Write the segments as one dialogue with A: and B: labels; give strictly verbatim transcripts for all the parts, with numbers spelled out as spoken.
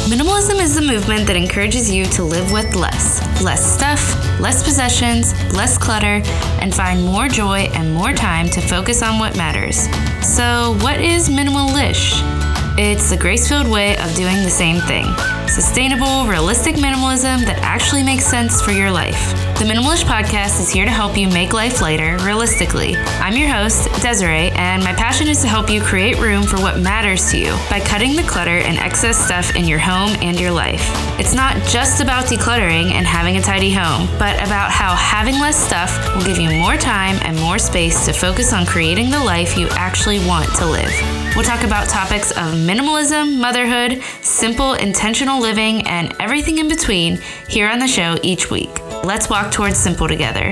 A: Minimalism is the movement that encourages you to live with less. Less stuff, less possessions, less clutter, and find more joy and more time to focus on what matters. So, what is minimalish? It's the grace-filled way of doing the same thing. Sustainable, realistic minimalism that actually makes sense for your life. The Minimalish Podcast is here to help you make life lighter, realistically. I'm your host, Desiree, and my passion is to help you create room for what matters to you by cutting the clutter and excess stuff in your home and your life. It's not just about decluttering and having a tidy home, but about how having less stuff will give you more time and more space to focus on creating the life you actually want to live. We'll talk about topics of minimalism, motherhood, simple, intentional living, and everything in between here on the show each week. Let's walk towards simple together.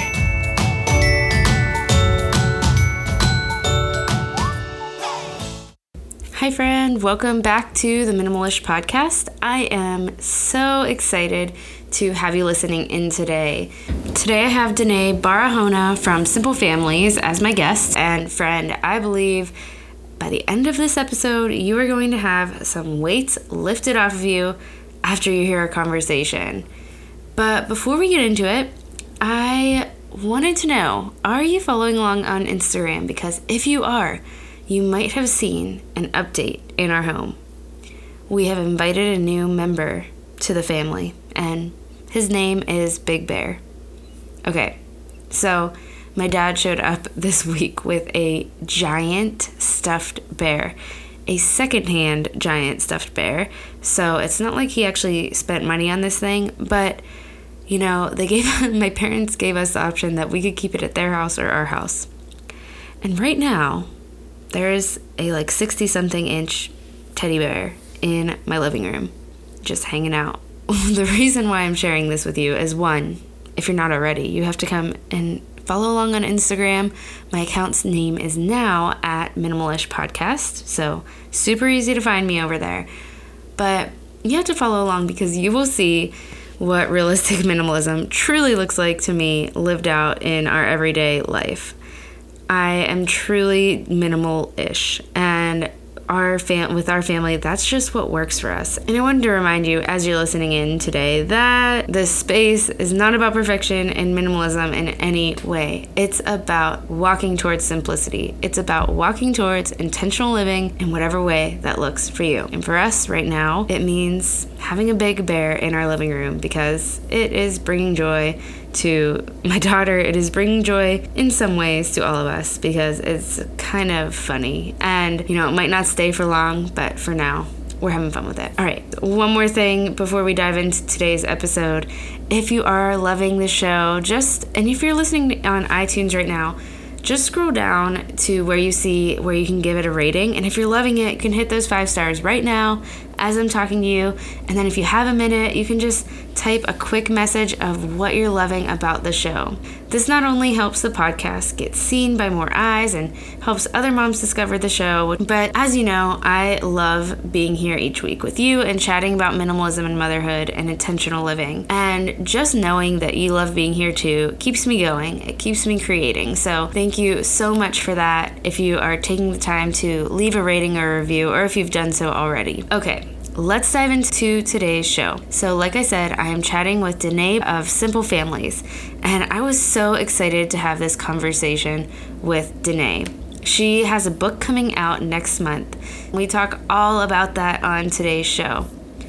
A: Hi friend, welcome back to the Minimalish Podcast. I am so excited to have you listening in today. Today I have Danae Barahona from Simple Families as my guest and friend. I believe by the end of this episode, you are going to have some weights lifted off of you after you hear our conversation. But before we get into it, I wanted to know, are you following along on Instagram? Because if you are, you might have seen an update in our home. We have invited a new member to the family, and his name is Big Bear. Okay, so my dad showed up this week with a giant stuffed bear, a secondhand giant stuffed bear. So it's not like he actually spent money on this thing, but you know, they gave my parents gave us the option that we could keep it at their house or our house. And right now, there's a like sixty something inch teddy bear in my living room, just hanging out. The reason why I'm sharing this with you is, one, if you're not already, you have to come and follow along on Instagram. My account's name is now at Minimalish Podcast, so super easy to find me over there. But you have to follow along because you will see what realistic minimalism truly looks like to me lived out in our everyday life. I am truly minimal-ish, and our fam- with our family, that's just what works for us. And I wanted to remind you, as you're listening in today, that this space is not about perfection and minimalism in any way. It's about walking towards simplicity. It's about walking towards intentional living in whatever way that looks for you. And for us right now, it means having a big bear in our living room because it is bringing joy to my daughter. It is bringing joy in some ways to all of us because it's kind of funny, and you know, it might not stay for long, but for now we're having fun with it. All right, one more thing before we dive into today's episode. If you are loving the show, just and if you're listening on iTunes right now, just scroll down to where you see where you can give it a rating, and if you're loving it, you can hit those five stars right now as I'm talking to you. And then if you have a minute, you can just type a quick message of what you're loving about the show. This not only helps the podcast get seen by more eyes and helps other moms discover the show, but as you know, I love being here each week with you and chatting about minimalism and motherhood and intentional living. And just knowing that you love being here too keeps me going. It keeps me creating. So thank you so much for that if you are taking the time to leave a rating or a review, or if you've done so already. Okay. Let's dive into today's show. So like I said, I am chatting with Danae of Simple Families, and I was so excited to have this conversation with Danae. She has a book coming out next month. We talk all about that on today's show.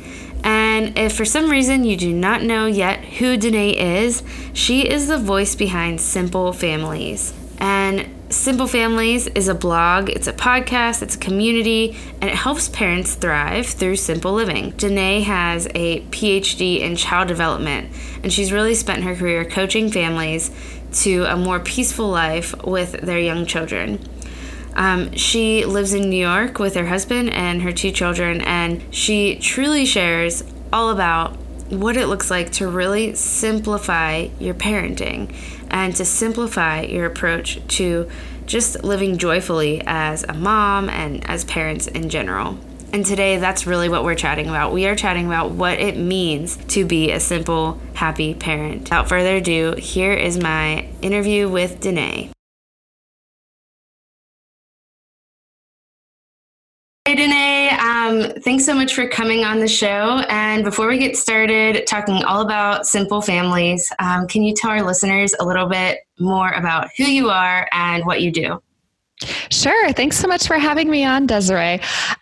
A: And if for some reason you do not know yet who Danae is, she is the voice behind Simple Families. And Simple Families is a blog, it's a podcast, it's a community, and it helps parents thrive through simple living. Danae has a P H D in child development, and she's really spent her career coaching families to a more peaceful life with their young children. Um, she lives in New York with her husband and her two children, and she truly shares all about what it looks like to really simplify your parenting and to simplify your approach to just living joyfully as a mom and as parents in general. And today, that's really what we're chatting about. We are chatting about what it means to be a simple, happy parent. Without further ado, here is my interview with Danae. Hey, Danae, um, thanks so much for coming on the show. And before we get started talking all about Simple Families, um, can you tell our listeners a little bit more about who you are and what you do?
B: Sure. Thanks so much for having me on, Desiree.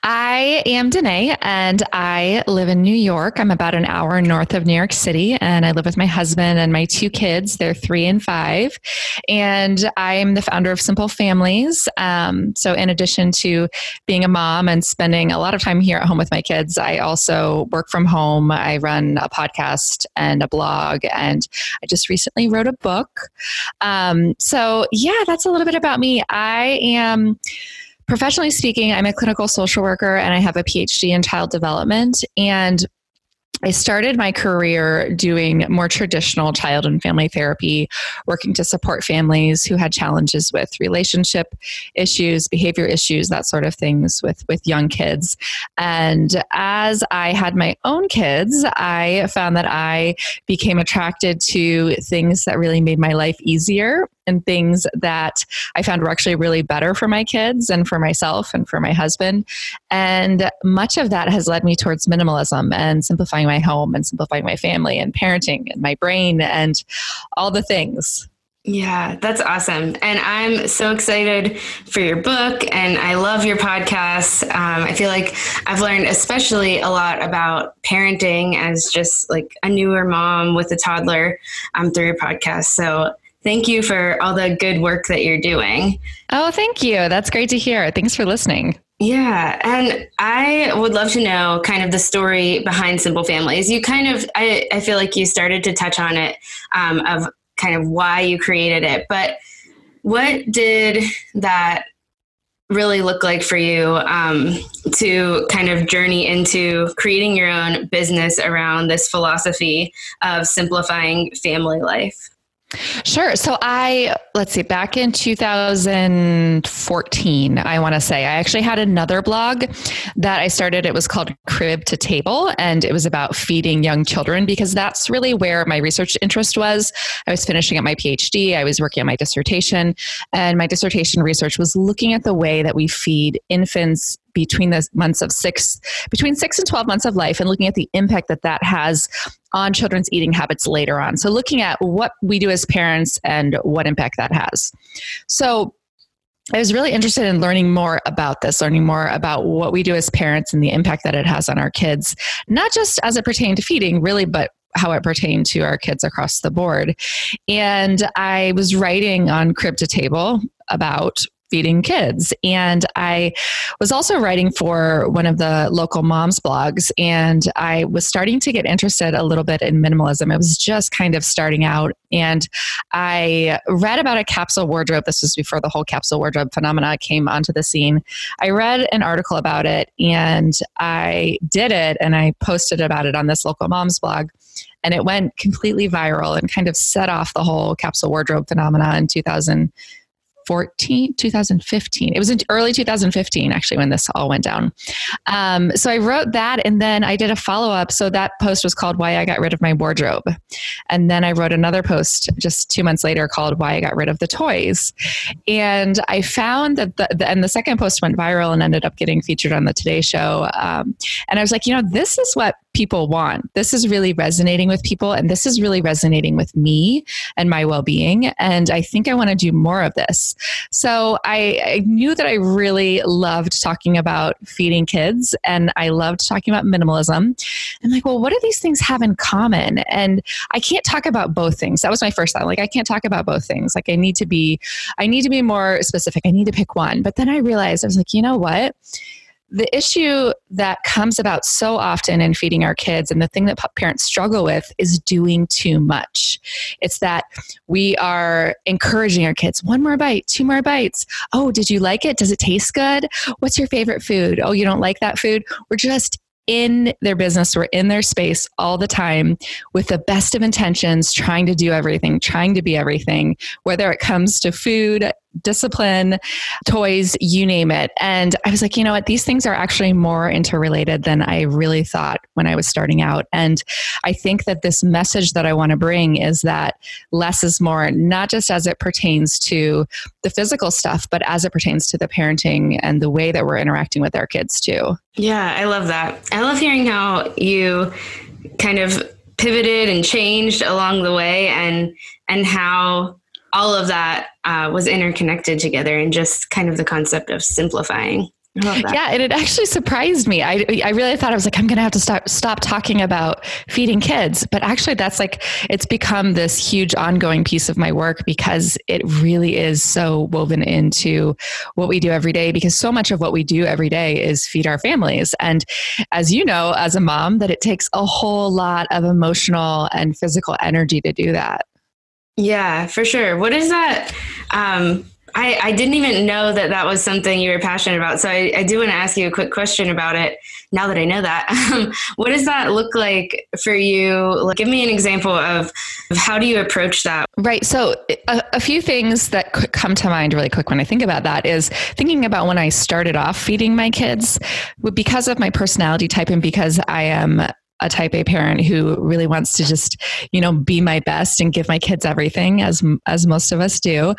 B: I am Danae and I live in New York. I'm about an hour north of New York City, and I live with my husband and my two kids. They're three and five. And I'm the founder of Simple Families. Um, so in addition to being a mom and spending a lot of time here at home with my kids, I also work from home. I run a podcast and a blog, and I just recently wrote a book. Um, so yeah, that's a little bit about me. I am, professionally speaking, I'm a clinical social worker and I have a P H D in child development. And I started my career doing more traditional child and family therapy, working to support families who had challenges with relationship issues, behavior issues, that sort of things with, with young kids. And as I had my own kids, I found that I became attracted to things that really made my life easier and things that I found were actually really better for my kids and for myself and for my husband. And much of that has led me towards minimalism and simplifying my home and simplifying my family and parenting and my brain and all the things.
A: Yeah, that's awesome. And I'm so excited for your book, and I love your podcast. Um, I feel like I've learned especially a lot about parenting as just like a newer mom with a toddler um, through your podcast. So thank you for all the good work that you're doing.
B: Oh, thank you. That's great to hear. Thanks for listening.
A: Yeah. And I would love to know kind of the story behind Simple Families. You kind of, I, I feel like you started to touch on it, um, of kind of why you created it, but what did that really look like for you, um, to kind of journey into creating your own business around this philosophy of simplifying family life?
B: Sure. So I, let's see, back in two thousand fourteen, I want to say, I actually had another blog that I started. It was called Crib to Table, and it was about feeding young children because that's really where my research interest was. I was finishing up my P H D. I was working on my dissertation, and my dissertation research was looking at the way that we feed infants between the months of six, between six and twelve months of life, and looking at the impact that that has on children's eating habits later on. So looking at what we do as parents and what impact that has. So I was really interested in learning more about this, learning more about what we do as parents and the impact that it has on our kids, not just as it pertained to feeding, really, but how it pertained to our kids across the board. And I was writing on Crib to Table about feeding kids. And I was also writing for one of the local moms blogs, and I was starting to get interested a little bit in minimalism. It was just kind of starting out. And I read about a capsule wardrobe. This was before the whole capsule wardrobe phenomena came onto the scene. I read an article about it and I did it, and I posted about it on this local moms blog. And it went completely viral and kind of set off the whole capsule wardrobe phenomena in two thousand fourteen, two thousand fifteen. It was in early two thousand fifteen, actually, when this all went down. Um, so I wrote that, and then I did a follow-up. So that post was called Why I Got Rid of My Wardrobe. And then I wrote another post just two months later called Why I Got Rid of the Toys. And I found that, the, the, and the second post went viral and ended up getting featured on the Today Show. Um, and I was like, you know, this is what people want. This is really resonating with people, and this is really resonating with me and my well-being. And I think I want to do more of this. So I, I knew that I really loved talking about feeding kids, and I loved talking about minimalism. I'm like, well, what do these things have in common? And I can't talk about both things. That was my first thought. Like, I can't talk about both things. Like, I need to be, I need to be more specific. I need to pick one. But then I realized, I was like, you know what? The issue that comes about so often in feeding our kids, and the thing that parents struggle with, is doing too much. It's that we are encouraging our kids, one more bite, two more bites. Oh, did you like it? Does it taste good? What's your favorite food? Oh, you don't like that food? We're just in their business. We're in their space all the time with the best of intentions, trying to do everything, trying to be everything, whether it comes to food, discipline, toys, you name it. And I was like, you know what, these things are actually more interrelated than I really thought when I was starting out. And I think that this message that I want to bring is that less is more, not just as it pertains to the physical stuff, but as it pertains to the parenting and the way that we're interacting with our kids too.
A: Yeah, I love that. I love hearing how you kind of pivoted and changed along the way, and and how all of that uh, was interconnected together, and just kind of the concept of simplifying. I love that.
B: Yeah, and it actually surprised me. I I really thought I was like, I'm going to have to stop stop talking about feeding kids, but actually that's like, it's become this huge ongoing piece of my work because it really is so woven into what we do every day, because so much of what we do every day is feed our families. And as you know, as a mom, that it takes a whole lot of emotional and physical energy to do that.
A: Yeah, for sure. What is that? Um, I, I didn't even know that that was something you were passionate about. So I, I do want to ask you a quick question about it now that I know that. Um, what does that look like for you? Like, give me an example of, of how do you approach that?
B: Right. So a, a few things that could come to mind really quick when I think about that is thinking about when I started off feeding my kids, because of my personality type and because I am a type A parent who really wants to just, you know, be my best and give my kids everything, as as most of us do.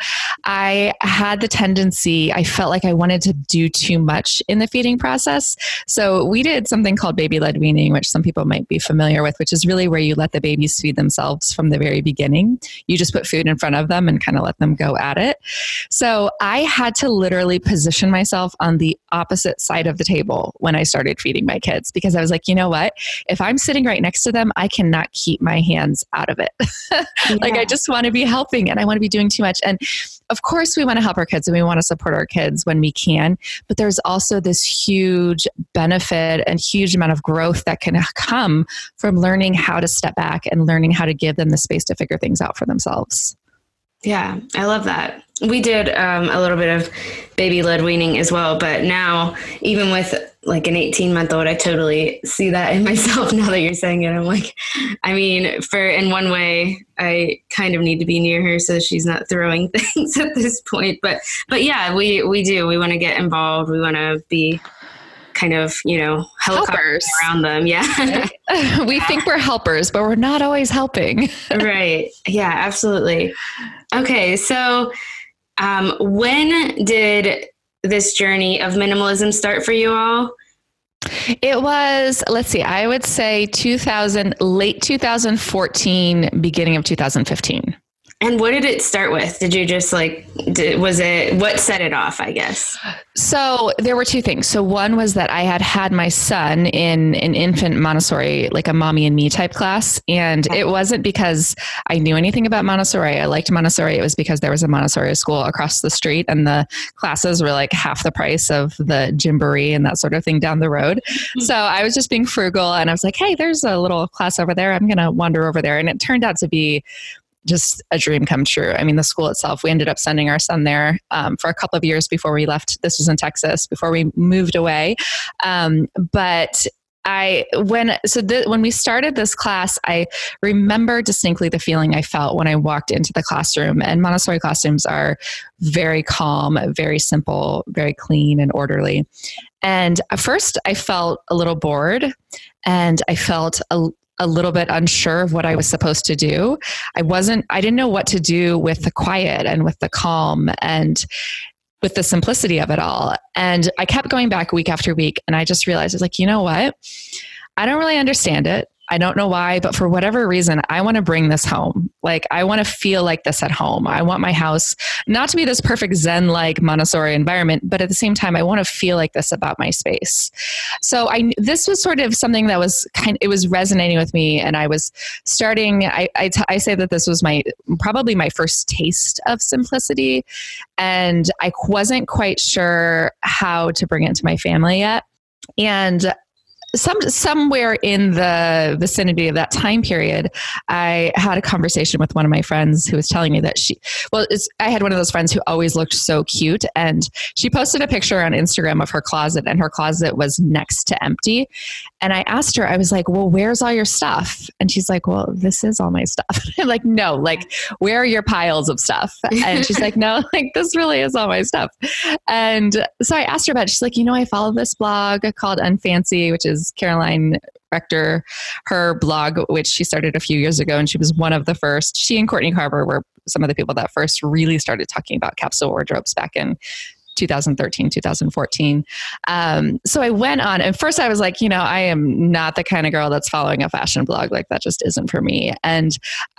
B: I had the tendency, I felt like I wanted to do too much in the feeding process. So we did something called baby-led weaning, which some people might be familiar with, which is really where you let the babies feed themselves from the very beginning. You just put food in front of them and kind of let them go at it. So I had to literally position myself on the opposite side of the table when I started feeding my kids, because I was like, you know what? If I'm sitting right next to them, I cannot keep my hands out of it. Like,
A: Yeah.
B: I just want to be helping and I want to be doing too much. And of course we want to help our kids and we want to support our kids when we can, but there's also this huge benefit and huge amount of growth that can come from learning how to step back and learning how to give them the space to figure things out for themselves.
A: Yeah, I love that. We did um, a little bit of baby-led weaning as well, but now even with like an eighteen month old, I totally see that in myself now that you're saying it. I'm like, I mean, for in one way, I kind of need to be near her so she's not throwing things at this point. But but yeah, we, we do. We want to get involved. We want to be kind of, you know, helicopters around them. Yeah.
B: We think we're helpers, but we're not always helping.
A: Right. Yeah, absolutely. Okay. So um, when did this journey of minimalism start for you all?
B: It was, let's see, I would say two thousand, late two thousand fourteen, beginning of two thousand fifteen.
A: And what did it start with? Did you just like, did, was it, what set it off, I guess?
B: So there were two things. So one was that I had had my son in an infant Montessori, like a mommy and me type class. And it wasn't because I knew anything about Montessori. I liked Montessori. It was because there was a Montessori school across the street and the classes were like half the price of the gymboree and that sort of thing down the road. Mm-hmm. So I was just being frugal and I was like, hey, there's a little class over there. I'm going to wander over there. And it turned out to be just a dream come true. I mean, the school itself, we ended up sending our son there um, for a couple of years before we left. This was in Texas before we moved away. Um, but I, when, so th- when we started this class, I remember distinctly the feeling I felt when I walked into the classroom. And Montessori classrooms are very calm, very simple, very clean and orderly. And at first I felt a little bored and I felt a a little bit unsure of what I was supposed to do. I wasn't, I didn't know what to do with the quiet and with the calm and with the simplicity of it all. And I kept going back week after week. And I just realized, I was like, you know what? I don't really understand it. I don't know why, but for whatever reason, I want to bring this home. Like, I want to feel like this at home. I want my house not to be this perfect Zen-like Montessori environment, but at the same time, I want to feel like this about my space. So I, this was sort of something that was kind it was resonating with me. And I was starting, I, I, t- I say that this was my, probably my first taste of simplicity. And I wasn't quite sure how to bring it to my family yet. And some somewhere in the vicinity of that time period, I had a conversation with one of my friends who was telling me that she, well, it's, I had one of those friends who always looked so cute, and she posted a picture on Instagram of her closet, and her closet was next to empty. And I asked her, I was like, well, where's all your stuff? And she's like, well, this is all my stuff. I'm like, no, like, where are your piles of stuff? And she's like, no, like, this really is all my stuff. And so I asked her about it. She's like, you know, I follow this blog called Unfancy, which is Caroline Rector, her blog, which she started a few years ago. And she was one of the first, she and Courtney Carver were some of the people that first really started talking about capsule wardrobes back in two thousand thirteen, two thousand fourteen. Um, so I went on, and first I was like, you know, I am not the kind of girl that's following a fashion blog. Like, that just isn't for me. And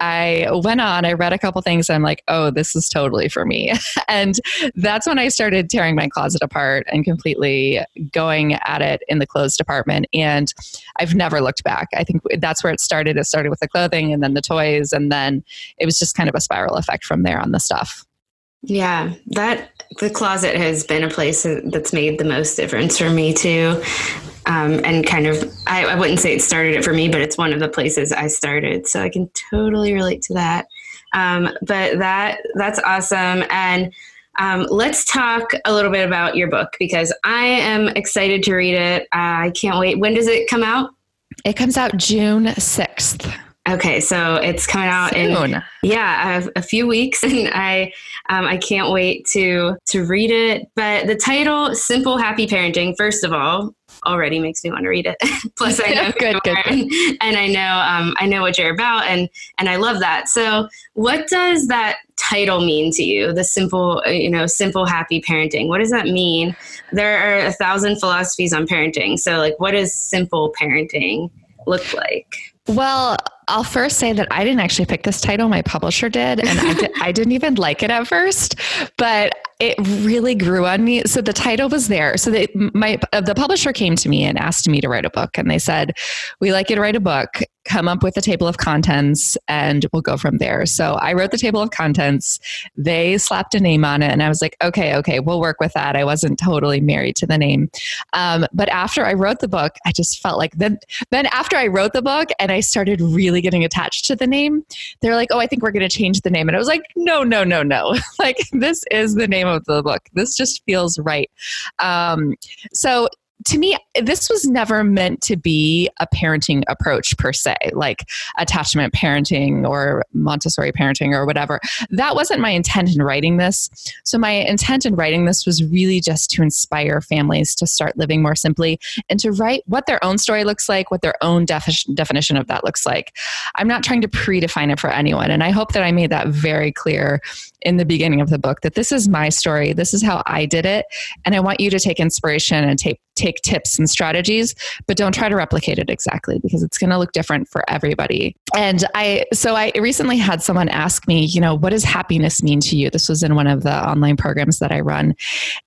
B: I went on, I read a couple things, and I'm like, oh, this is totally for me. And that's when I started tearing my closet apart and completely going at it in the clothes department. And I've never looked back. I think that's where it started. It started with the clothing, and then the toys, and then it was just kind of a spiral effect from there on the stuff.
A: Yeah, that the closet has been a place that's made the most difference for me too. Um, and kind of, I, I wouldn't say it started it for me, but it's one of the places I started. So I can totally relate to that. Um, but that that's awesome. And um, let's talk a little bit about your book, because I am excited to read it. Uh, I can't wait. When does it come out?
B: It comes out June sixth.
A: Okay, so it's coming out
B: Soon.
A: in yeah a, a few weeks, and I um, I can't wait to to read it. But the title, "Simple Happy Parenting," first of all, already makes me want to read it. Plus, I know
B: good, good, good.
A: And, and I know um, I know what you're about, and and I love that. So, what does that title mean to you? The simple, you know, simple happy parenting. What does that mean? There are a thousand philosophies on parenting. So, like, what does simple parenting look like?
B: Well, I'll first say that I didn't actually pick this title. My publisher did. And I, did, I didn't even like it at first, but it really grew on me. So the title was there. So they, my uh, the publisher came to me and asked me to write a book. And they said, we like you to write a book, come up with a table of contents, and we'll go from there. So I wrote the table of contents. They slapped a name on it. And I was like, okay, okay, we'll work with that. I wasn't totally married to the name. Um, but after I wrote the book, I just felt like then, then after I wrote the book and I started really getting attached to the name, they're like, oh, I think we're going to change the name. And I was like, no, no, no, no. Like, this is the name of the book. This just feels right. Um, so to me, this was never meant to be a parenting approach per se, like attachment parenting or Montessori parenting or whatever. That wasn't my intent in writing this. So my intent in writing this was really just to inspire families to start living more simply and to write what their own story looks like, what their own defi- definition of that looks like. I'm not trying to predefine it for anyone. And I hope that I made that very clear in the beginning of the book, that this is my story. This is how I did it. And I want you to take inspiration and take take tips and strategies, but don't try to replicate it exactly, because it's going to look different for everybody. And I, so I recently had someone ask me, you know, what does happiness mean to you? This was in one of the online programs that I run.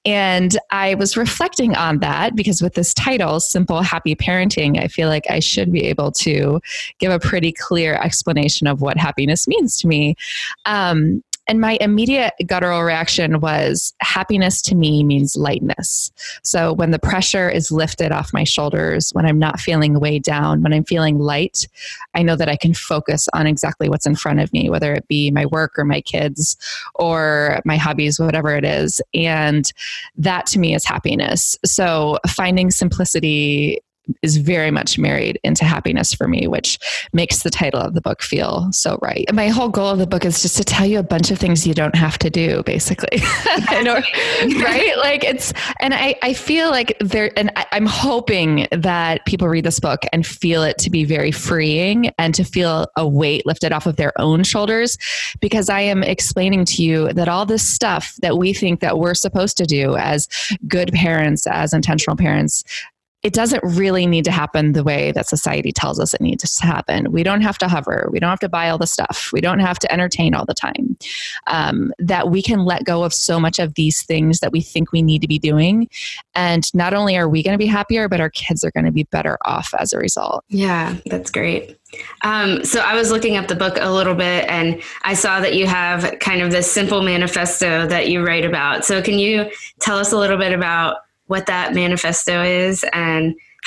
B: And I was reflecting on that, because with this title, Simple Happy Parenting, I feel like I should be able to give a pretty clear explanation of what happiness means to me. Um, And my immediate guttural reaction was, happiness to me means lightness. So when the pressure is lifted off my shoulders, when I'm not feeling weighed down, when I'm feeling light, I know that I can focus on exactly what's in front of me, whether it be my work or my kids or my hobbies, whatever it is. And that to me is happiness. So finding simplicity is very much married into happiness for me, which makes the title of the book feel so right. And my whole goal of the book is just to tell you a bunch of things you don't have to do, basically. know, right? Like it's, and I, I feel like there, and I, I'm hoping that people read this book and feel it to be very freeing and to feel a weight lifted off of their own shoulders, because I am explaining to you that all this stuff that we think that we're supposed to do as good parents, as intentional parents, it doesn't really need to happen the way that society tells us it needs to happen. We don't have to hover. We don't have to buy all the stuff. We don't have to entertain all the time. Um, that we can let go of so much of these things that we think we need to be doing. And not only are we going to be happier, but our kids are going to be better off as a result.
A: Yeah, that's great. Um, so I was looking up the book a little bit, and I saw that you have kind of this simple manifesto that you write about. So can you tell us a little bit about what that manifesto is and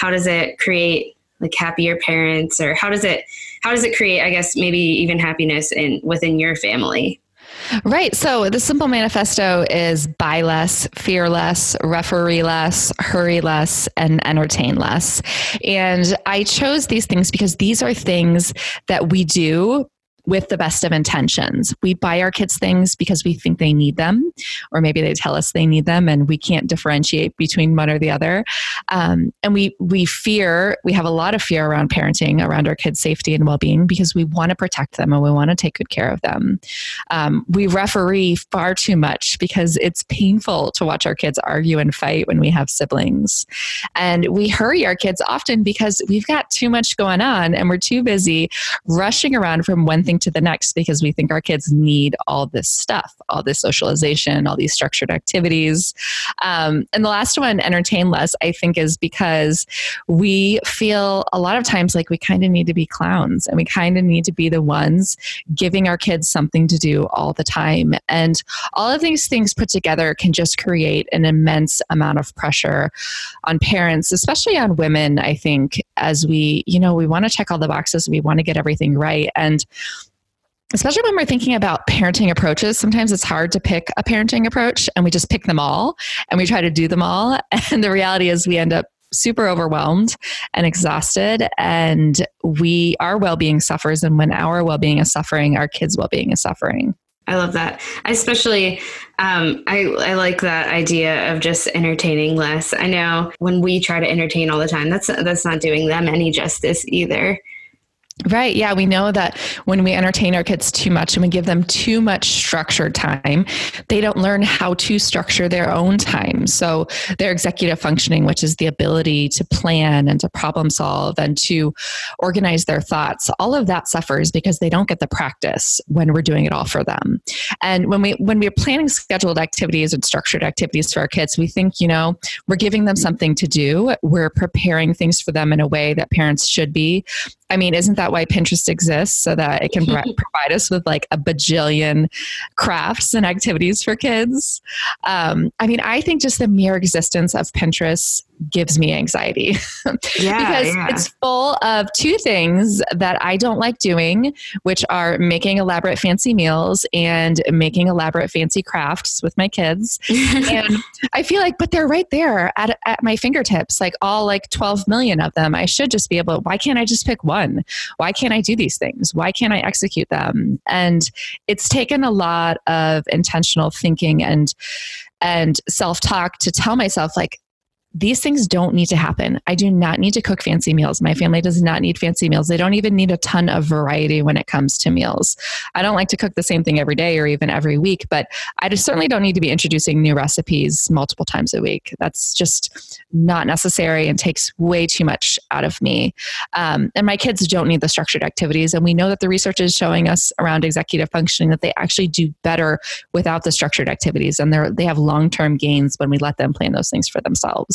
A: how does it create like happier parents, or how does it, how does it create, I guess, maybe even happiness in within your family?
B: Right. So the Simple Manifesto is buy less, fear less, referee less, hurry less, and entertain less. And I chose these things because these are things that we do with the best of intentions. We buy our kids things because we think they need them, or maybe they tell us they need them and we can't differentiate between one or the other. Um, and we we fear, we have a lot of fear around parenting, around our kids' safety and well-being, because we want to protect them and we want to take good care of them. Um, we referee far too much because it's painful to watch our kids argue and fight when we have siblings. And we hurry our kids often because we've got too much going on and we're too busy rushing around from one thing to the next because we think our kids need all this stuff, all this socialization, all these structured activities. Um, and the last one, entertain less, I think is because we feel a lot of times like we kind of need to be clowns and we kind of need to be the ones giving our kids something to do all the time. And all of these things put together can just create an immense amount of pressure on parents, especially on women, I think, as we, you know, we want to check all the boxes, we want to get everything right. And especially when we're thinking about parenting approaches, sometimes it's hard to pick a parenting approach and we just pick them all and we try to do them all. And the reality is we end up super overwhelmed and exhausted, and we, our well-being suffers. And when our well-being is suffering, our kids' well-being is suffering.
A: I love that. I especially, um, I, I like that idea of just entertaining less. I know when we try to entertain all the time, that's, that's not doing them any justice either.
B: Right. Yeah. We know that when we entertain our kids too much and we give them too much structured time, they don't learn how to structure their own time. So their executive functioning, which is the ability to plan and to problem solve and to organize their thoughts, all of that suffers because they don't get the practice when we're doing it all for them. And when we, when we're planning scheduled activities and structured activities for our kids, we think, you know, we're giving them something to do. We're preparing things for them in a way that parents should be. I mean, isn't that why Pinterest exists? So that it can provide us with like a bajillion crafts and activities for kids. Um, I mean, I think just the mere existence of Pinterest gives me anxiety
A: yeah,
B: because
A: yeah.
B: it's full of two things that I don't like doing, which are making elaborate fancy meals and making elaborate fancy crafts with my kids. And I feel like, but they're right there at, at my fingertips, like all like twelve million of them. I should just be able, why can't I just pick one? Why can't I do these things? Why can't I execute them? And it's taken a lot of intentional thinking and, and self-talk to tell myself like, these things don't need to happen. I do not need to cook fancy meals. My family does not need fancy meals. They don't even need a ton of variety when it comes to meals. I don't like to cook the same thing every day or even every week, but I just certainly don't need to be introducing new recipes multiple times a week. That's just not necessary and takes way too much out of me. Um, and my kids don't need the structured activities. And we know that the research is showing us around executive functioning that they actually do better without the structured activities. And they're, they have long-term gains when we let them plan those things for themselves.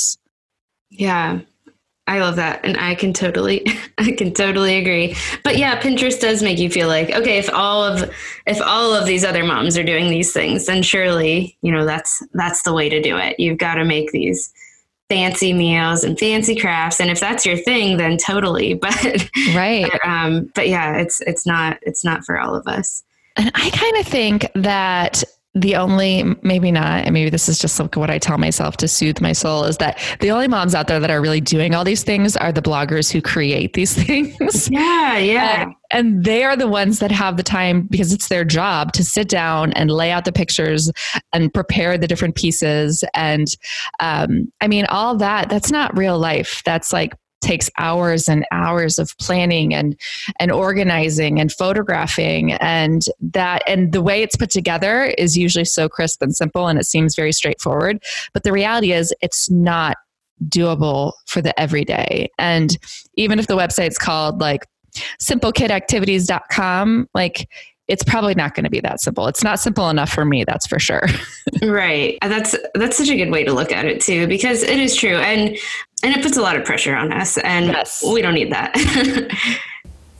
A: Yeah, I love that. And I can totally, I can totally agree. But yeah, Pinterest does make you feel like, okay, if all of, if all of these other moms are doing these things, then surely, you know, that's, that's the way to do it. You've got to make these fancy meals and fancy crafts. And if that's your thing, then totally. But,
B: right.
A: But, um, but yeah, it's, it's not, it's not for all of us.
B: And I kind of think that the only, maybe not, and maybe this is just like what I tell myself to soothe my soul, is that the only moms out there that are really doing all these things are the bloggers who create these things.
A: Yeah, yeah.
B: And, and they are the ones that have the time, because it's their job to sit down and lay out the pictures and prepare the different pieces. And um, I mean, all that, that's not real life. That's like takes hours and hours of planning and and organizing and photographing, and that and the way it's put together is usually so crisp and simple, and it seems very straightforward, but the reality is it's not doable for the everyday. And even if the website's called like simple kid activities dot com, like it's probably not going to be that simple. It's not simple enough for me, that's for sure.
A: Right. That's that's such a good way to look at it too, because it is true. And and it puts a lot of pressure on us, and yes. We don't need that.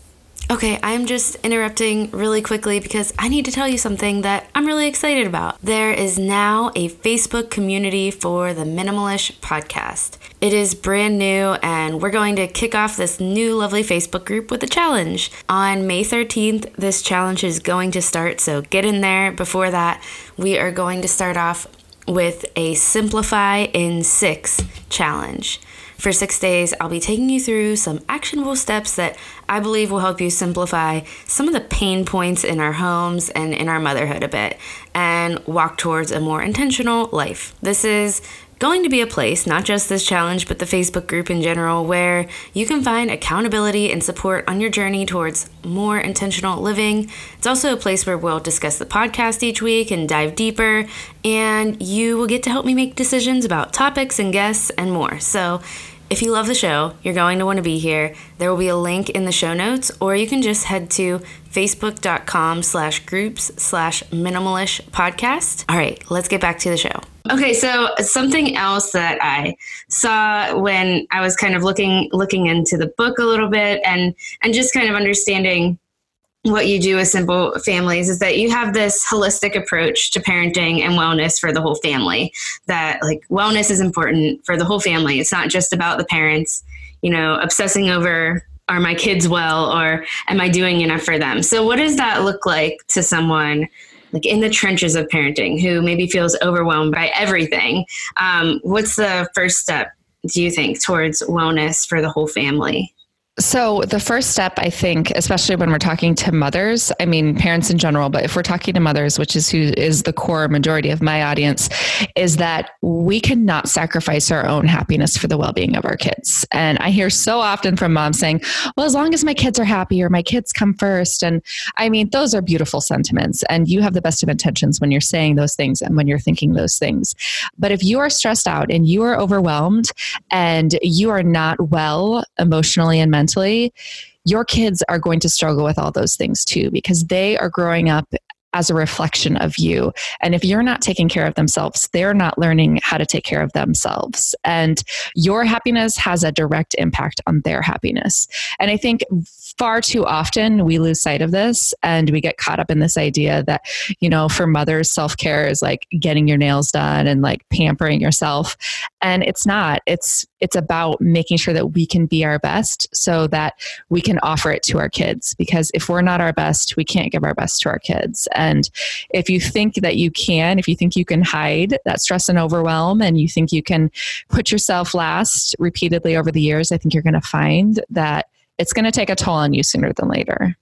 A: Okay, I'm just interrupting really quickly because I need to tell you something that I'm really excited about. There is now a Facebook community for the Minimalish podcast. It is brand new, and we're going to kick off this new lovely Facebook group with a challenge. On May thirteenth, this challenge is going to start, so get in there. Before that, we are going to start off with a Simplify in Six challenge. For six days, I'll be taking you through some actionable steps that I believe will help you simplify some of the pain points in our homes and in our motherhood a bit, and walk towards a more intentional life. This is going to be a place, not just this challenge, but the Facebook group in general, where you can find accountability and support on your journey towards more intentional living. It's also a place where we'll discuss the podcast each week and dive deeper, and you will get to help me make decisions about topics and guests and more. So if you love the show, you're going to want to be here. There will be a link in the show notes, or you can just head to facebook.com slash groups slash minimalish podcast. All right, let's get back to the show. Okay, so something else that I saw when I was kind of looking looking into the book a little bit and and just kind of understanding what you do with Simple Families is that you have this holistic approach to parenting and wellness for the whole family. That like wellness is important for the whole family. It's not just about the parents, you know, obsessing over, are my kids well, or am I doing enough for them? So what does that look like to someone like in the trenches of parenting who maybe feels overwhelmed by everything? Um, what's the first step, do you think, towards wellness for the whole family?
B: So the first step, I think, especially when we're talking to mothers, I mean, parents in general, but if we're talking to mothers, which is who is the core majority of my audience, is that we cannot sacrifice our own happiness for the well-being of our kids. And I hear so often from moms saying, well, as long as my kids are happy or my kids come first. And I mean, those are beautiful sentiments. And you have the best of intentions when you're saying those things and when you're thinking those things. But if you are stressed out and you are overwhelmed and you are not well emotionally and mentally, Mentally, your kids are going to struggle with all those things too, because they are growing up as a reflection of you. And if you're not taking care of themselves, they're not learning how to take care of themselves. And your happiness has a direct impact on their happiness. And I think far too often we lose sight of this and we get caught up in this idea that, you know, for mothers, self-care is like getting your nails done and like pampering yourself. And it's not. It's it's about making sure that we can be our best so that we can offer it to our kids. Because if we're not our best, we can't give our best to our kids. And if you think that you can, if you think you can hide that stress and overwhelm, and you think you can put yourself last repeatedly over the years, I think you're going to find that it's going to take a toll on you sooner than later.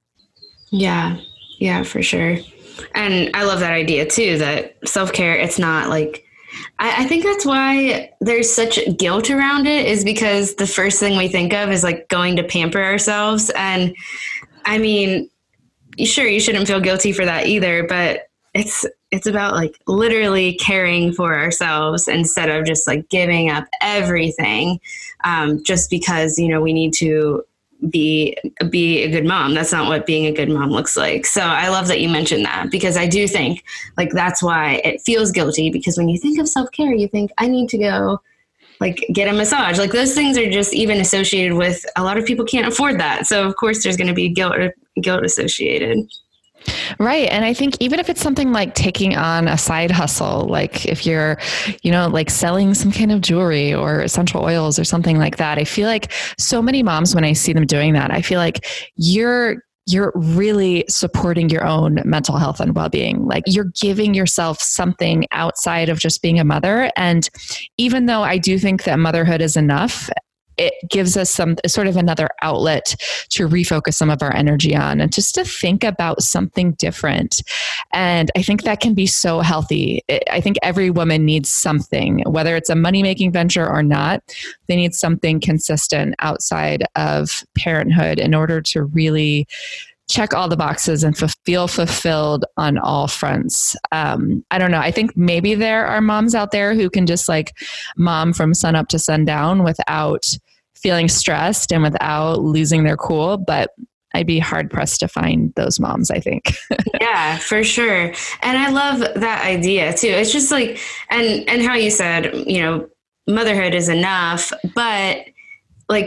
A: Yeah, yeah, for sure. And I love that idea too, that self-care, it's not like, I, I think that's why there's such guilt around it, is because the first thing we think of is like going to pamper ourselves. And I mean, sure, you shouldn't feel guilty for that either, but it's it's about like literally caring for ourselves instead of just like giving up everything um, just because, you know, we need to be be a good mom. That's not what being a good mom looks like. So I love that you mentioned that, because I do think like that's why it feels guilty, because when you think of self-care, you think I need to go like get a massage. Like those things are just even associated with, a lot of people can't afford that. So of course there's going to be guilt guilt associated.
B: Right. And I think even if it's something like taking on a side hustle, like if you're, you know, like selling some kind of jewelry or essential oils or something like that, I feel like so many moms, when I see them doing that, I feel like you're you're really supporting your own mental health and well-being. Like you're giving yourself something outside of just being a mother. And even though I do think that motherhood is enough, it gives us some sort of another outlet to refocus some of our energy on and just to think about something different. And I think that can be so healthy. I think every woman needs something, whether it's a money-making venture or not, they need something consistent outside of parenthood in order to really check all the boxes and f- feel fulfilled on all fronts. Um, I don't know. I think maybe there are moms out there who can just like mom from sun up to sundown without feeling stressed and without losing their cool. But I'd be hard pressed to find those moms, I think.
A: Yeah, for sure. And I love that idea too. It's just like, and, and how you said, you know, motherhood is enough, but like,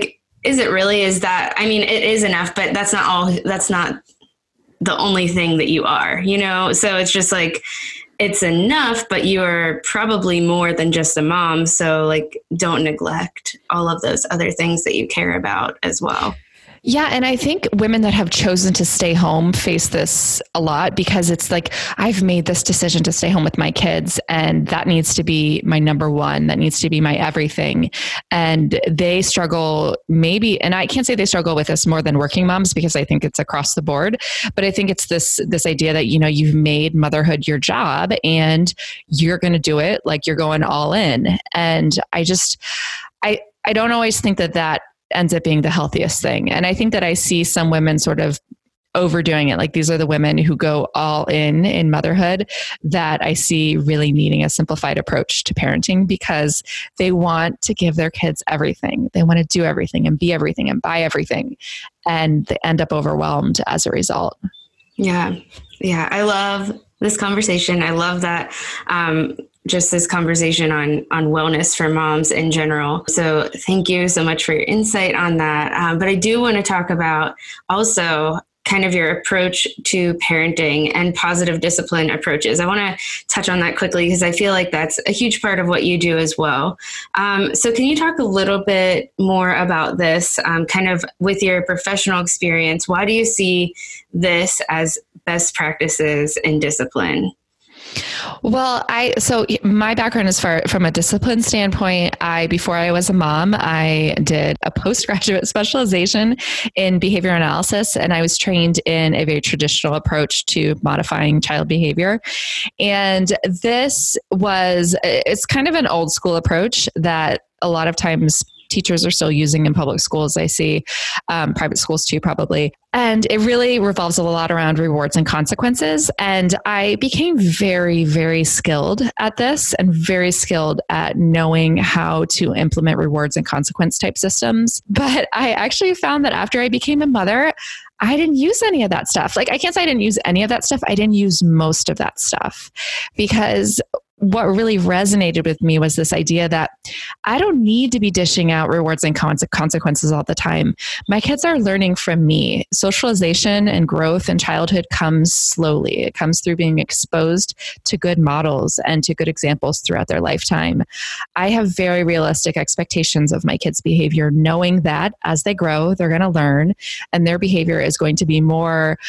A: is it really? Is that, I mean, it is enough, but that's not all, that's not the only thing that you are, you know? So it's just like, it's enough, but you are probably more than just a mom. So like, don't neglect all of those other things that you care about as well.
B: Yeah. And I think women that have chosen to stay home face this a lot because it's like, I've made this decision to stay home with my kids and that needs to be my number one. That needs to be my everything. And they struggle maybe, and I can't say they struggle with this more than working moms because I think it's across the board, but I think it's this, this idea that, you know, you've made motherhood your job and you're going to do it like you're going all in. And I just, I, I don't always think that that ends up being the healthiest thing. And I think that I see some women sort of overdoing it. Like these are the women who go all in in motherhood that I see really needing a simplified approach to parenting because they want to give their kids everything. They want to do everything and be everything and buy everything. And they end up overwhelmed as a result.
A: Yeah. Yeah. I love this conversation. I love that. Um, just this conversation on, on wellness for moms in general. So thank you so much for your insight on that. Um, but I do want to talk about also kind of your approach to parenting and positive discipline approaches. I want to touch on that quickly because I feel like that's a huge part of what you do as well. Um, so can you talk a little bit more about this, um, kind of with your professional experience? Why do you see this as best practices in discipline?
B: Well, I, so my background is far from a discipline standpoint. I, before I was a mom, I did a postgraduate specialization in behavior analysis, and I was trained in a very traditional approach to modifying child behavior. And this was, it's kind of an old school approach that a lot of times teachers are still using in public schools. I see um, private schools too, probably. And it really revolves a lot around rewards and consequences. And I became very, very skilled at this and very skilled at knowing how to implement rewards and consequence type systems. But I actually found that after I became a mother, I didn't use any of that stuff. Like, I can't say I didn't use any of that stuff. I didn't use most of that stuff because what really resonated with me was this idea that I don't need to be dishing out rewards and consequences all the time. My kids are learning from me. Socialization and growth in childhood comes slowly. It comes through being exposed to good models and to good examples throughout their lifetime. I have very realistic expectations of my kids' behavior, knowing that as they grow, they're going to learn and their behavior is going to be more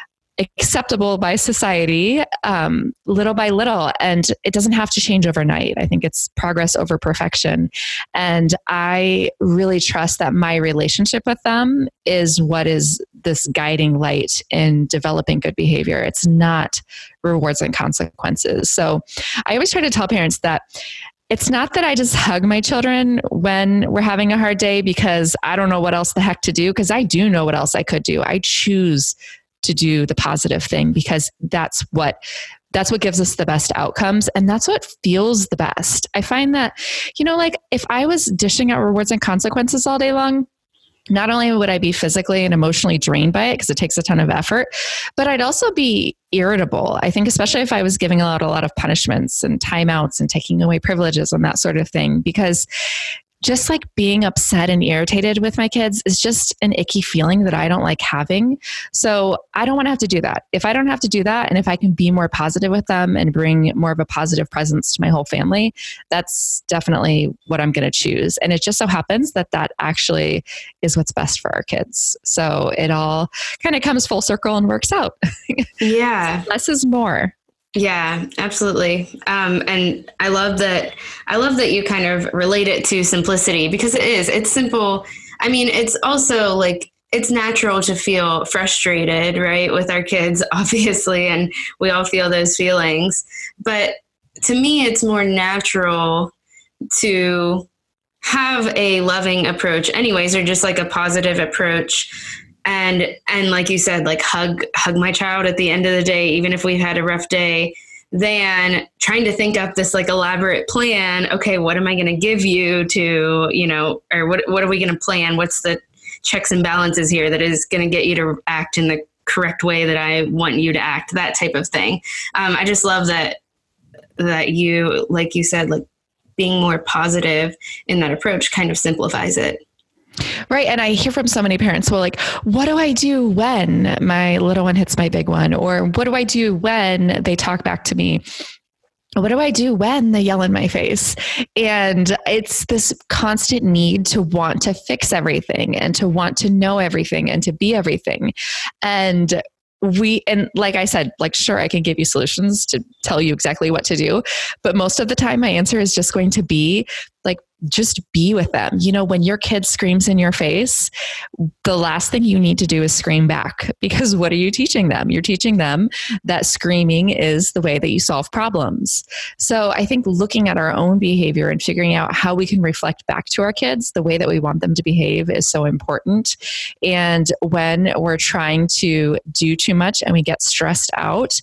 B: acceptable by society, um, little by little. And it doesn't have to change overnight. I think it's progress over perfection. And I really trust that my relationship with them is what is this guiding light in developing good behavior. It's not rewards and consequences. So I always try to tell parents that it's not that I just hug my children when we're having a hard day because I don't know what else the heck to do, because I do know what else I could do. I choose to do the positive thing because that's what that's what gives us the best outcomes. And that's what feels the best. I find that, you know, like if I was dishing out rewards and consequences all day long, not only would I be physically and emotionally drained by it because it takes a ton of effort, but I'd also be irritable. I think especially if I was giving out a lot of punishments and timeouts and taking away privileges and that sort of thing, because just like being upset and irritated with my kids is just an icky feeling that I don't like having. So I don't want to have to do that. If I don't have to do that, and if I can be more positive with them and bring more of a positive presence to my whole family, that's definitely what I'm going to choose. And it just so happens that that actually is what's best for our kids. So it all kind of comes full circle and works out.
A: Yeah.
B: Less is more.
A: Yeah, absolutely. Um, and I love that. I love that you kind of relate it to simplicity because it is, it's simple. I mean, it's also like, it's natural to feel frustrated, right, with our kids, obviously, and we all feel those feelings. But to me, it's more natural to have a loving approach anyways, or just like a positive approach. And, and like you said, like hug, hug my child at the end of the day, even if we've had a rough day, than trying to think up this like elaborate plan. Okay, what am I going to give you to, you know, or what, what are we going to plan? What's the checks and balances here that is going to get you to act in the correct way that I want you to act, that type of thing. Um, I just love that, that you, like you said, like being more positive in that approach kind of simplifies it.
B: Right. And I hear from so many parents who are like, what do I do when my little one hits my big one? Or what do I do when they talk back to me? What do I do when they yell in my face? And it's this constant need to want to fix everything and to want to know everything and to be everything. And we, and like I said, like, sure, I can give you solutions to tell you exactly what to do. But most of the time, my answer is just going to be like, just be with them. You know, when your kid screams in your face, the last thing you need to do is scream back, because what are you teaching them? You're teaching them that screaming is the way that you solve problems. So I think looking at our own behavior and figuring out how we can reflect back to our kids the way that we want them to behave is so important. And when we're trying to do too much and we get stressed out,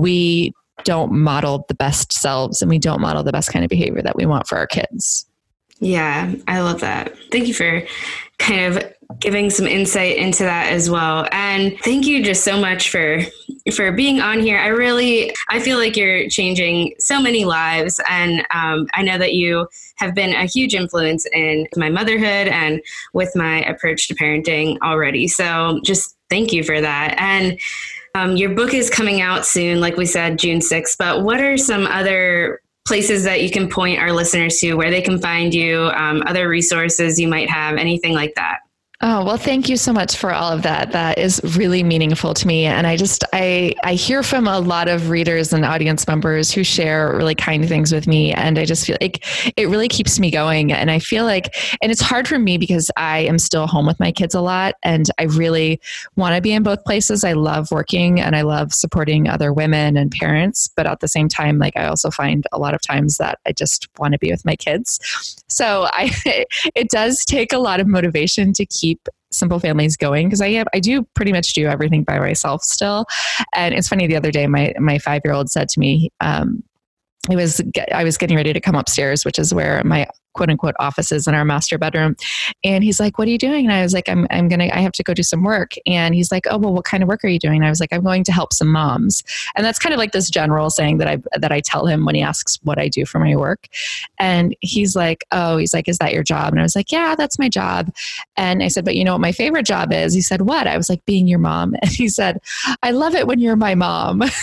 B: we don't model the best selves and we don't model the best kind of behavior that we want for our kids.
A: Yeah, I love that. Thank you for kind of giving some insight into that as well. And thank you just so much for for being on here. I really, I feel like you're changing so many lives. And um, I know that you have been a huge influence in my motherhood and with my approach to parenting already. So just thank you for that. And um, your book is coming out soon, like we said, June sixth. But what are some other places that you can point our listeners to where they can find you, um, other resources you might have, anything like that?
B: Oh, well, thank you so much for all of that. That is really meaningful to me. And I just, I, I hear from a lot of readers and audience members who share really kind things with me. And I just feel like it really keeps me going. And I feel like, and it's hard for me because I am still home with my kids a lot. And I really want to be in both places. I love working and I love supporting other women and parents. But at the same time, like I also find a lot of times that I just want to be with my kids. So I, it does take a lot of motivation to keep Simple Families going, because I have I do pretty much do everything by myself still. And it's funny, the other day my my five-year-old said to me, um, it was I was getting ready to come upstairs, which is where my quote unquote offices in our master bedroom. And he's like, what are you doing? And I was like, I'm, I'm going to, I have to go do some work. And he's like, oh, well, what kind of work are you doing? And I was like, I'm going to help some moms. And that's kind of like this general saying that I, that I tell him when he asks what I do for my work. And he's like, oh, he's like, is that your job? And I was like, yeah, that's my job. And I said, but you know what my favorite job is? He said, what? I was like, being your mom. And he said, I love it when you're my mom. Like,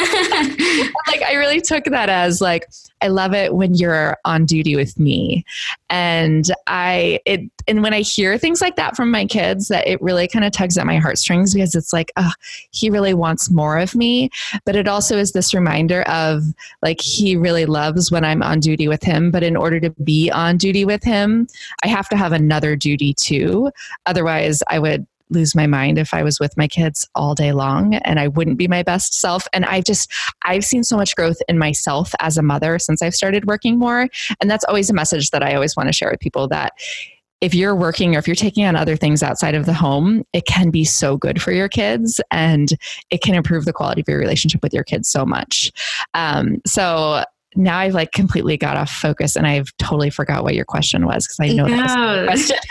B: I really took that as like, I love it when you're on duty with me. And I, it, and when I hear things like that from my kids, that it really kind of tugs at my heartstrings, because it's like, oh, he really wants more of me. But it also is this reminder of like, he really loves when I'm on duty with him. But in order to be on duty with him, I have to have another duty too. Otherwise I would lose my mind if I was with my kids all day long, and I wouldn't be my best self. And I've just, I've seen so much growth in myself as a mother since I've started working more. And that's always a message that I always want to share with people, that if you're working or if you're taking on other things outside of the home, it can be so good for your kids and it can improve the quality of your relationship with your kids so much. Um, so now I've like completely got off focus and I've totally forgot what your question was, because I know
A: no.
B: that was the question.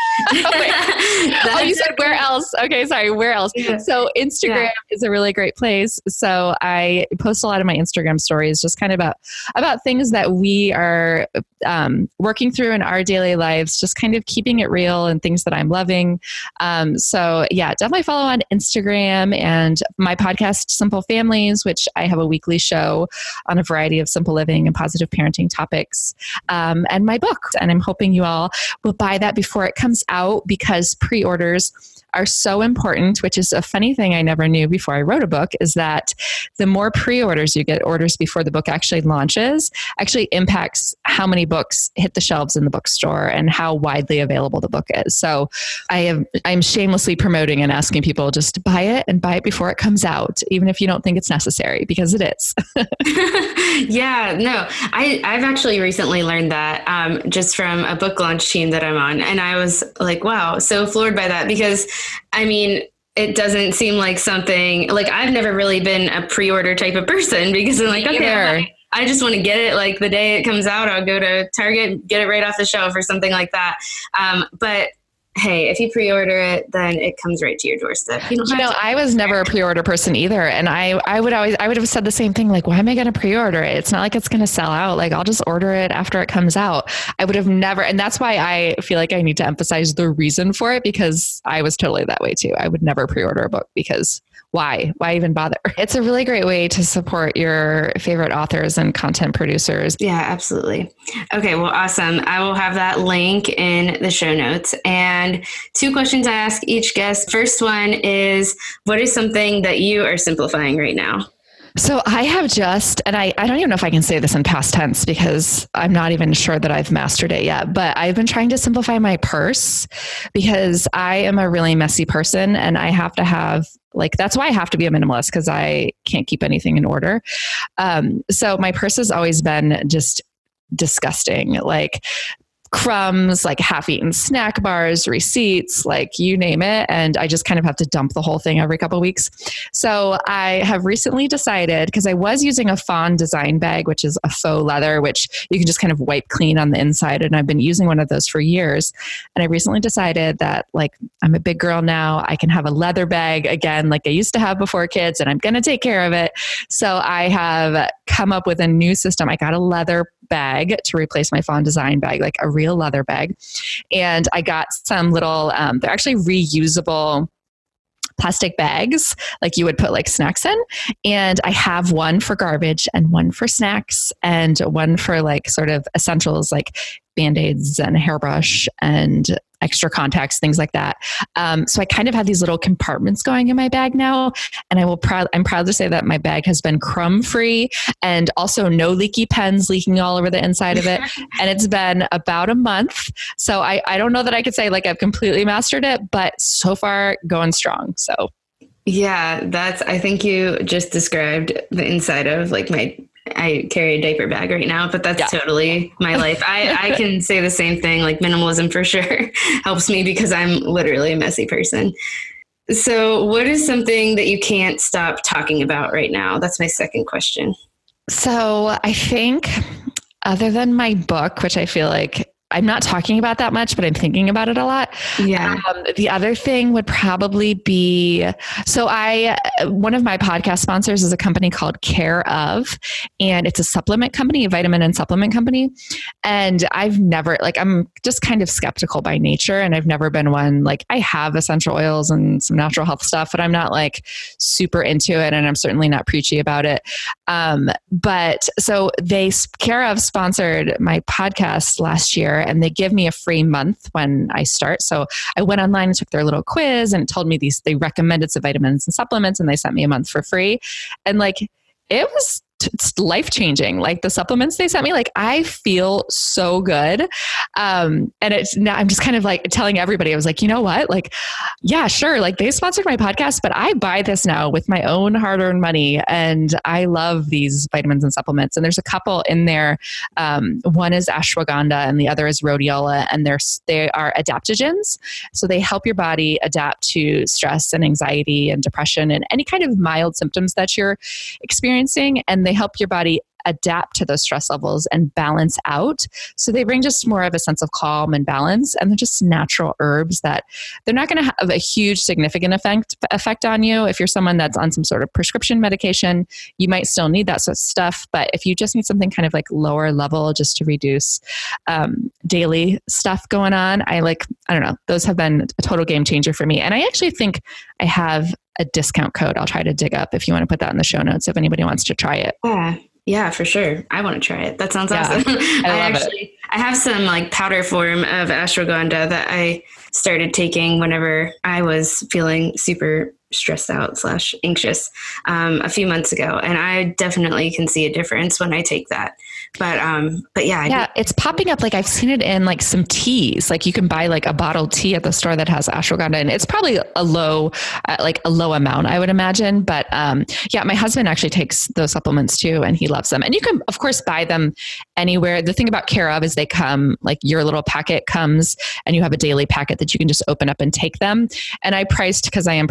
B: Oh, you said where else? Okay, sorry, where else? Yeah. So Instagram yeah. is a really great place. So I post a lot of my Instagram stories just kind of about, about things that we are um, working through in our daily lives, just kind of keeping it real and things that I'm loving. Um, so yeah, definitely follow on Instagram, and my podcast, Simple Families, which I have a weekly show on a variety of simple living and positive parenting topics, um, and my book. And I'm hoping you all will buy that before it comes out, because pre-orders are so important, which is a funny thing I never knew before I wrote a book, is that the more pre-orders you get, orders before the book actually launches, actually impacts how many books hit the shelves in the bookstore and how widely available the book is. So I am, I'm shamelessly promoting and asking people just to buy it and buy it before it comes out, even if you don't think it's necessary, because it is.
A: Yeah, no, I, I've actually recently learned that um, just from a book launch team that I'm on. And I was like, wow, so floored by that, because I mean, it doesn't seem like something, like I've never really been a pre-order type of person, because I'm like, okay, I, I just want to get it like the day it comes out. I'll go to Target, get it right off the shelf or something like that. Um, but hey, if you pre-order it, then it comes right to your doorstep. You, don't
B: you know, I was never a pre-order person either. And I, I would always, I would have said the same thing. Like, why am I going to pre-order it? It's not like it's going to sell out. Like, I'll just order it after it comes out. I would have never. And that's why I feel like I need to emphasize the reason for it, because I was totally that way too. I would never pre-order a book because why? Why even bother? It's a really great way to support your favorite authors and content producers.
A: Yeah, absolutely. Okay, well, awesome. I will have that link in the show notes. And two questions I ask each guest. First one is, what is something that you are simplifying right now?
B: So I have just, and I, I don't even know if I can say this in past tense because I'm not even sure that I've mastered it yet, but I've been trying to simplify my purse because I am a really messy person and I have to have like, that's why I have to be a minimalist because I can't keep anything in order. Um, so my purse has always been just disgusting. Like, crumbs, like half-eaten snack bars, receipts, like you name it. And I just kind of have to dump the whole thing every couple of weeks. So I have recently decided, because I was using a Fawn design bag, which is a faux leather, which you can just kind of wipe clean on the inside. And I've been using one of those for years. And I recently decided that like, I'm a big girl now. I can have a leather bag again, like I used to have before kids, and I'm going to take care of it. So I have come up with a new system. I got a leather bag to replace my Fawn design bag, like a real leather bag. And I got some little, um, they're actually reusable plastic bags, like you would put like snacks in. And I have one for garbage and one for snacks and one for like sort of essentials like Band-Aids and a hairbrush and extra contacts, things like that. Um, so I kind of have these little compartments going in my bag now. And I will proud, I'm proud to say that my bag has been crumb free and also no leaky pens leaking all over the inside of it. And it's been about a month. So I, I don't know that I could say like I've completely mastered it, but so far going strong. So
A: yeah, that's, I think you just described the inside of like my, I carry a diaper bag right now, but that's yeah. totally my life. I, I can say the same thing, like minimalism for sure helps me because I'm literally a messy person. So what is something that you can't stop talking about right now? That's my second question.
B: So I think other than my book, which I feel like I'm not talking about that much, but I'm thinking about it a lot.
A: Yeah.
B: Um, the other thing would probably be, so I, one of my podcast sponsors is a company called Care of, and it's a supplement company, a vitamin and supplement company. And I've never, like, I'm just kind of skeptical by nature. And I've never been one, like I have essential oils and some natural health stuff, but I'm not like super into it. And I'm certainly not preachy about it. Um, but so they, Care of sponsored my podcast last year, and they give me a free month when I start. So I went online and took their little quiz and it told me these, they recommended some vitamins and supplements, and they sent me a month for free. And like, it was it's life-changing. Like the supplements they sent me, like I feel so good. Um, and it's now I'm just kind of like telling everybody, I was like, you know what? Like, yeah, sure. Like they sponsored my podcast, but I buy this now with my own hard-earned money. And I love these vitamins and supplements. And there's a couple in there. Um, one is ashwagandha and the other is rhodiola, and they're, they are adaptogens. So they help your body adapt to stress and anxiety and depression and any kind of mild symptoms that you're experiencing. And they help your body adapt to those stress levels and balance out. So they bring just more of a sense of calm and balance. And they're just natural herbs that they're not going to have a huge significant effect, effect on you. If you're someone that's on some sort of prescription medication, you might still need that sort of stuff. But if you just need something kind of like lower level just to reduce um, daily stuff going on, I like, I don't know, those have been a total game changer for me. And I actually think I have a discount code I'll try to dig up if you want to put that in the show notes if anybody wants to try it.
A: Yeah. Yeah, for sure. I want to try it. That sounds
B: yeah,
A: awesome.
B: I,
A: I
B: love
A: actually,
B: it.
A: I have some like powder form of ashwagandha that I started taking whenever I was feeling super stressed out slash anxious um, a few months ago. And I definitely can see a difference when I take that. But, um, but yeah.
B: Yeah, it's popping up. Like I've seen it in like some teas. Like you can buy like a bottled tea at the store that has ashwagandha, and it's probably a low, uh, like a low amount, I would imagine. But um, yeah, my husband actually takes those supplements too, and he loves them. And you can, of course, buy them anywhere. The thing about Care of is they come, like your little packet comes and you have a daily packet that you can just open up and take them. And I priced, because I am pretty cheap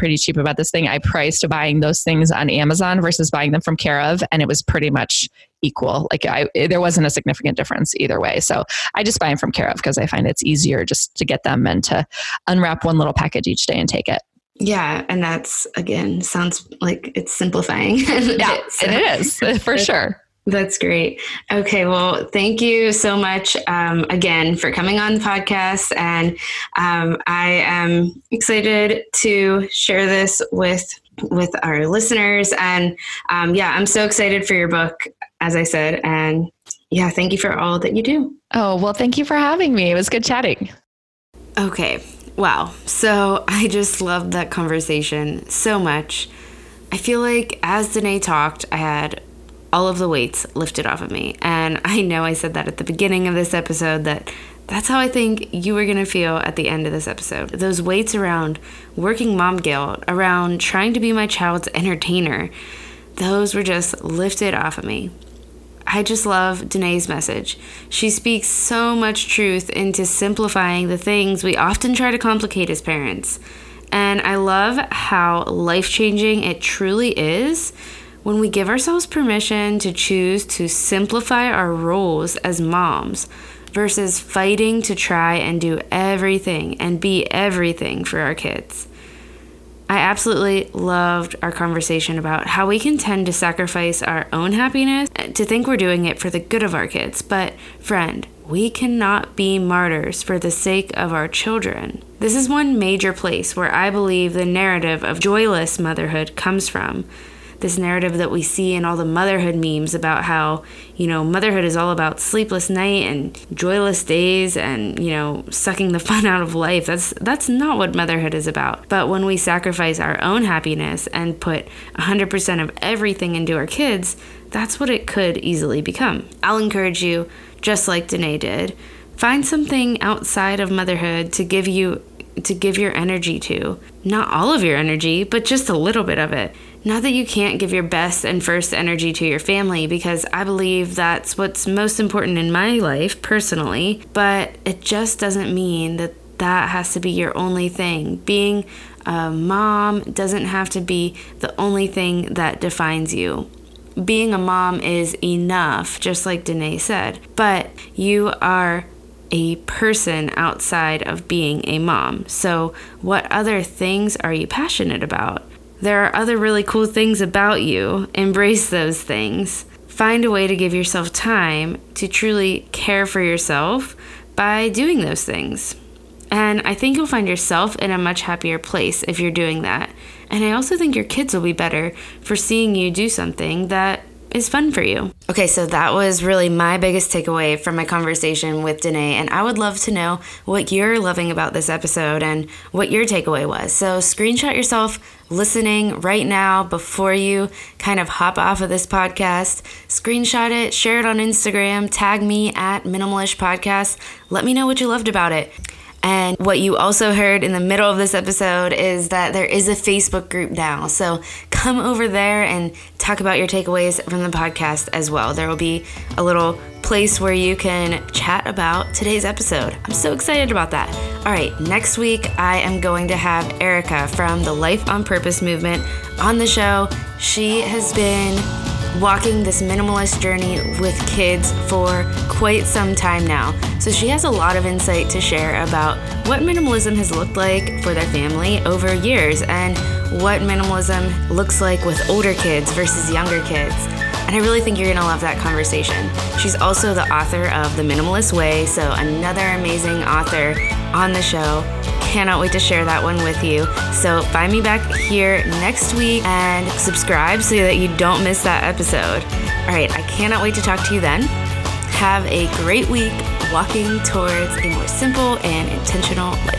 B: about this thing, I priced buying those things on Amazon versus buying them from Care of, and it was pretty much equal. Like I, there wasn't a significant difference either way. So I just buy them from Care of because I find it's easier just to get them and to unwrap one little package each day and take it.
A: Yeah. And that's, again, sounds like it's simplifying.
B: Yeah,
A: so,
B: it is for sure.
A: That's great. Okay. Well, thank you so much um, again for coming on the podcast. And um, I am excited to share this with with our listeners. And um, yeah, I'm so excited for your book, as I said. And yeah, thank you for all that you do.
B: Oh, well, thank you for having me. It was good chatting.
A: Okay. Wow. So I just loved that conversation so much. I feel like as Danae talked, I had all of the weights lifted off of me. And I know I said that at the beginning of this episode, that that's how I think you were going to feel at the end of this episode. Those weights around working mom guilt, around trying to be my child's entertainer, those were just lifted off of me. I just love Danae's message. She speaks so much truth into simplifying the things we often try to complicate as parents. And I love how life-changing it truly is when we give ourselves permission to choose to simplify our roles as moms versus fighting to try and do everything and be everything for our kids. I absolutely loved our conversation about how we can tend to sacrifice our own happiness to think we're doing it for the good of our kids. But friend, we cannot be martyrs for the sake of our children. This is one major place where I believe the narrative of joyless motherhood comes from. This narrative that we see in all the motherhood memes about how, you know, motherhood is all about sleepless night and joyless days and, you know, sucking the fun out of life. That's that's not what motherhood is about. But when we sacrifice our own happiness and put one hundred percent of everything into our kids, that's what it could easily become. I'll encourage you, just like Danae did, find something outside of motherhood to give you to give your energy to. Not all of your energy, but just a little bit of it. Not that you can't give your best and first energy to your family, because I believe that's what's most important in my life personally, but it just doesn't mean that that has to be your only thing. Being a mom doesn't have to be the only thing that defines you. Being a mom is enough, just like Danae said, but you are a person outside of being a mom. So what other things are you passionate about? There are other really cool things about you. Embrace those things. Find a way to give yourself time to truly care for yourself by doing those things. And I think you'll find yourself in a much happier place if you're doing that. And I also think your kids will be better for seeing you do something that is fun for you. Okay, so that was really my biggest takeaway from my conversation with Danae, and I would love to know what you're loving about this episode and what your takeaway was. So screenshot yourself listening right now before you kind of hop off of this podcast. Screenshot it, share it on Instagram, tag me at Minimalish Podcast. Let me know what you loved about it. And what you also heard in the middle of this episode is that there is a Facebook group now. So come over there and talk about your takeaways from the podcast as well. There will be a little place where you can chat about today's episode. I'm so excited about that. All right, next week I am going to have Erica from the Life on Purpose movement on the show. She has been walking this minimalist journey with kids for quite some time now. So she has a lot of insight to share about what minimalism has looked like for their family over years and what minimalism looks like with older kids versus younger kids. And I really think you're going to love that conversation. She's also the author of The Minimalist Way, so another amazing author on the show. Cannot wait to share that one with you. So find me back here next week and subscribe so that you don't miss that episode. All right, I cannot wait to talk to you then. Have a great week walking towards a more simple and intentional life.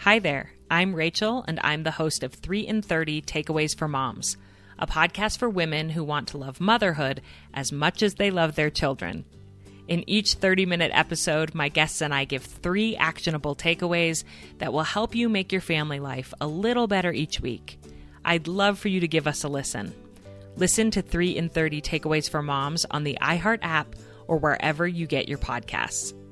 C: Hi there, I'm Rachel, and I'm the host of three in thirty Takeaways for Moms, a podcast for women who want to love motherhood as much as they love their children. In each thirty-minute episode, my guests and I give three actionable takeaways that will help you make your family life a little better each week. I'd love for you to give us a listen. Listen to three in thirty Takeaways for Moms on the iHeart app or wherever you get your podcasts.